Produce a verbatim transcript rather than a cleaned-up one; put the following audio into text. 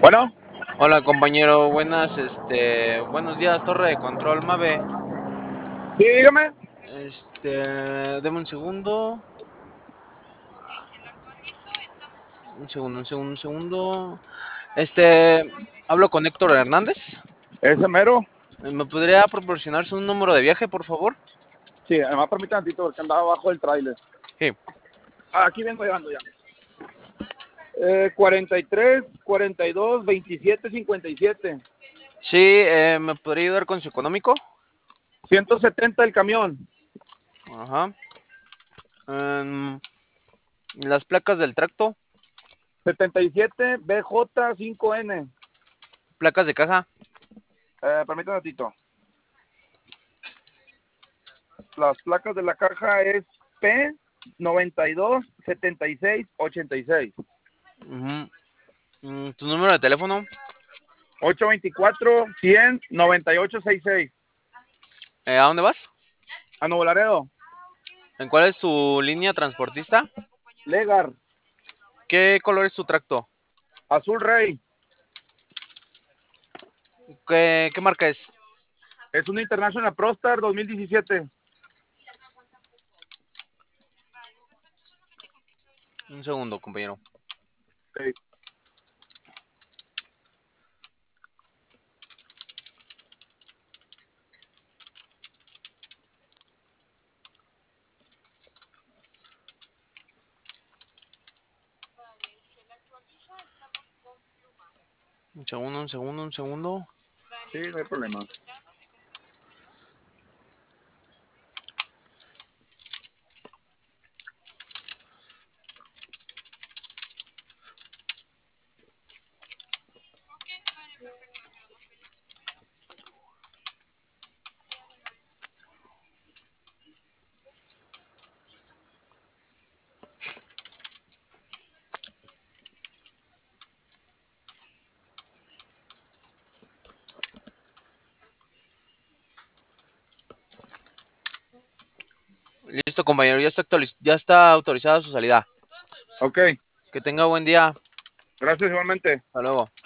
Bueno, Hola compañero, buenas, este, buenos días, torre de control Mave. sí, dígame. Este, deme un segundo, un segundo, un segundo, un segundo. Este, hablo con Héctor Hernández. Ese mero. ¿Me podría proporcionar su número de viaje, por favor? Sí, además permítame tantito porque andaba abajo del tráiler. Sí. Ah, aquí vengo llegando ya. Eh, cuarenta y tres, cuarenta y dos, veintisiete, cincuenta y siete. Sí, eh, ¿me podría ayudar con su económico? ciento setenta el camión. Ajá. Em, las placas del tracto, setenta y siete B J cinco N. placas de caja. Eh, permítame tantito. Las placas de la caja es P noventa y dos, setenta y seis, ochenta y seis. Ujú. Mm, ¿Tu número de teléfono? ocho veinticuatro, cien, noventa y ocho, sesenta y seis. Eh, ¿a dónde vas? A Nuevo Laredo. ¿En cuál es tu línea transportista? Legar. ¿Qué color es tu tracto? Azul Rey. ¿Qué, qué marca es? Es una International ProStar dos mil diecisiete. Un segundo, compañero. Sí. Un segundo, un segundo, un segundo. Sí, no hay problema. Listo, compañero, ya está, actualiz- ya está autorizada su salida. Ok, Que tenga buen día. gracias igualmente. Hasta luego.